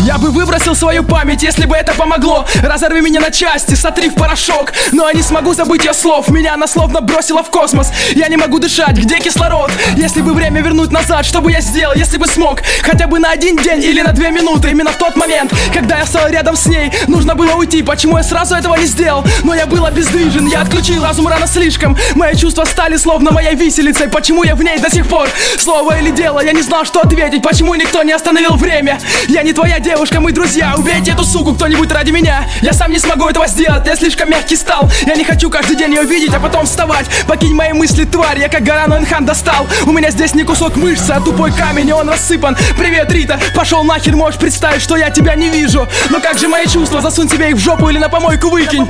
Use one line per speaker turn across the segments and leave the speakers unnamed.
Я бы выбросил свою память, если бы это помогло. Разорви меня на части, сотри в порошок. Но я не смогу забыть ее слов. Меня она словно бросила в космос. Я не могу дышать, где кислород? Если бы время вернуть назад, что бы я сделал, если бы смог? Хотя бы на 1 день или на 2 минуты. Именно в тот момент, когда я стал рядом с ней, нужно было уйти. Почему я сразу этого не сделал? Но я был обездвижен, я отключил разум рано слишком. Мои чувства стали словно моей виселицей. Почему я в ней до сих пор? Слово или дело, я не знал, что ответить. Почему никто не остановил время? Я не твоя девушка, мы друзья. Убейте эту суку кто-нибудь ради меня. Я сам не смогу этого сделать, я слишком мягкий стал. Я не хочу каждый день ее видеть, а потом вставать. Покинь мои мысли, тварь, я как гора Нойнхан достал. У меня здесь не кусок мышцы, а тупой камень, и он рассыпан. Привет, Рита, пошел нахер, можешь представить, что я тебя не вижу. Но как же мои чувства, засунь себе их в жопу или на помойку выкинь.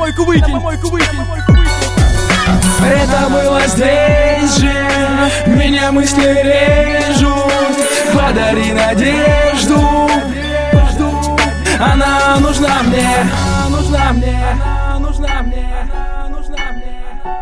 Это было здесь же, меня мысли режут. Подари надежду, она нужна мне, нужна мне, нужна мне, нужна мне.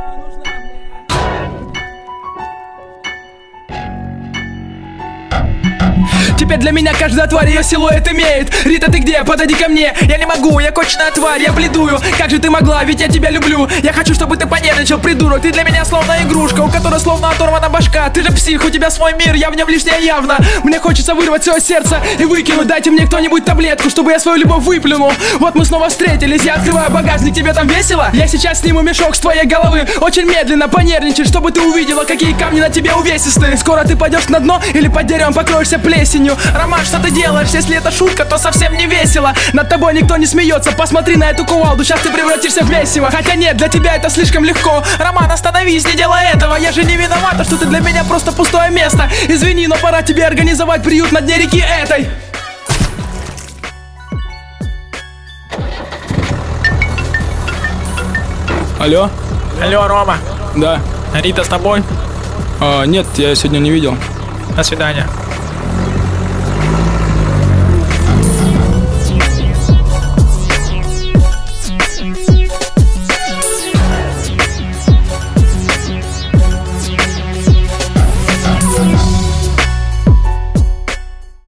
Теперь для меня каждая тварь ее силуэт имеет. Рита, ты где? Подойди ко мне. Я не могу, я конченая тварь, я бледую. Как же ты могла, ведь я тебя люблю. Я хочу, чтобы ты понервничал, придурок. Ты для меня словно игрушка, у которой словно оторвана башка. Ты же псих, у тебя свой мир, я в нем лишняя явно. Мне хочется вырвать свое сердце и выкинуть. Дайте мне кто-нибудь таблетку, чтобы я свою любовь выплюнул. Вот мы снова встретились, я открываю багажник, тебе там весело? Я сейчас сниму мешок с твоей головы. Очень медленно, понервничай, чтобы ты увидела, какие камни на тебе увесистые. Скоро ты пойдешь на дно или под деревом покроешься плесенью. Роман, что ты делаешь? Если это шутка, то совсем не весело. Над тобой никто не смеется. Посмотри на эту кувалду, сейчас ты превратишься в месиво. Хотя нет, для тебя это слишком легко. Роман, остановись, не делай этого. Я же не виновата, что ты для меня просто пустое место. Извини, но пора тебе организовать приют на дне реки этой.
Алло?
Алло, Рома.
Да.
Рита с тобой?
Нет, я сегодня не видел.
До свидания.